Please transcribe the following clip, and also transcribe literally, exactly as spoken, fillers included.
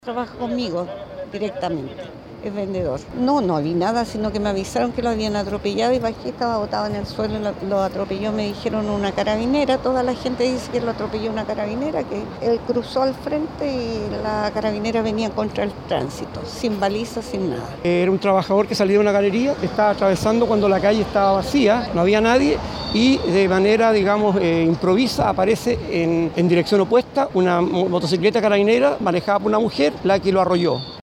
Trabaja conmigo directamente, es vendedor. No, no vi nada, sino que me avisaron que lo habían atropellado y bajé, estaba botado en el suelo, lo, lo atropelló, me dijeron una carabinera. Toda la gente dice que lo atropelló una carabinera, que él cruzó al frente y la carabinera venía contra el tránsito, sin balizas, sin nada. Era un trabajador que salía de una galería, estaba atravesando cuando la calle estaba vacía, no había nadie, y de manera, digamos, eh, improvisa aparece en, en dirección opuesta una motocicleta carabinera manejada por una mujer, la que lo arrolló.